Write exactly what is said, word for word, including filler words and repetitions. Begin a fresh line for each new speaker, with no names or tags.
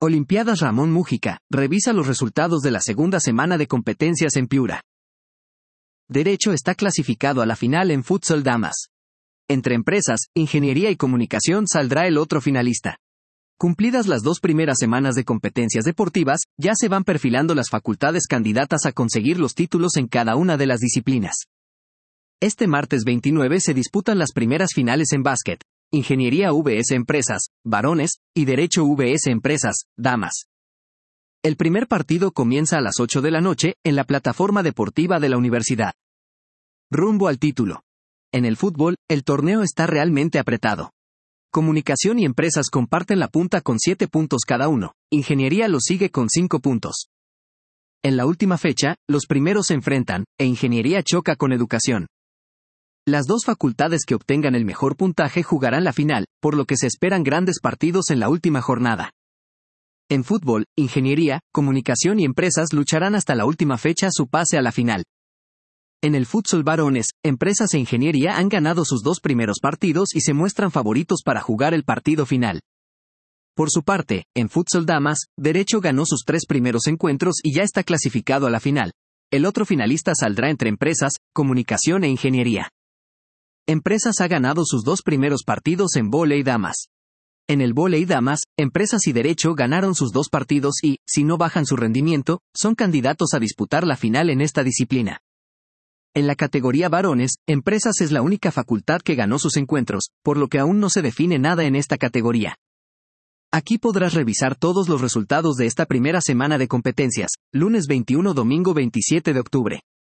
Olimpiadas Ramón Mújica, revisa los resultados de la segunda semana de competencias en Piura. Derecho está clasificado a la final en Futsal Damas. Entre Empresas, Ingeniería y Comunicación saldrá el otro finalista. Cumplidas las dos primeras semanas de competencias deportivas, ya se van perfilando las facultades candidatas a conseguir los títulos en cada una de las disciplinas. Este martes veintinueve se disputan las primeras finales en básquet, Ingeniería vs Empresas, varones, y Derecho vs Empresas, damas. El primer partido comienza a las ocho de la noche, en la plataforma deportiva de la universidad. Rumbo al título. En el fútbol, el torneo está realmente apretado. Comunicación y Empresas comparten la punta con siete puntos cada uno, Ingeniería lo sigue con cinco puntos. En la última fecha, los primeros se enfrentan, e Ingeniería choca con Educación. Las dos facultades que obtengan el mejor puntaje jugarán la final, por lo que se esperan grandes partidos en la última jornada. En fútbol, Ingeniería, Comunicación y Empresas lucharán hasta la última fecha su pase a la final. En el futsal varones, Empresas e Ingeniería han ganado sus dos primeros partidos y se muestran favoritos para jugar el partido final. Por su parte, en futsal damas, Derecho ganó sus tres primeros encuentros y ya está clasificado a la final. El otro finalista saldrá entre Empresas, Comunicación e Ingeniería. Empresas ha ganado sus dos primeros partidos en vóley damas. En el vóley damas, Empresas y Derecho ganaron sus dos partidos y, si no bajan su rendimiento, son candidatos a disputar la final en esta disciplina. En la categoría varones, Empresas es la única facultad que ganó sus encuentros, por lo que aún no se define nada en esta categoría. Aquí podrás revisar todos los resultados de esta primera semana de competencias, lunes veintiuno, domingo veintisiete de octubre.